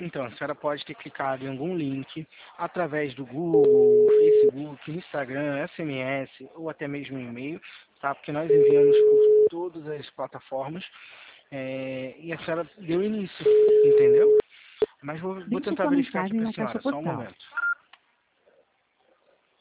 Então, a senhora pode ter clicado em algum link através do Google, Facebook, Instagram, SMS ou até mesmo e-mail, tá? Porque nós enviamos por todas as plataformas e a senhora deu início, entendeu? Mas vou Deixe tentar sua verificar aqui mensagem para a na caixa senhora, só um postal. momento.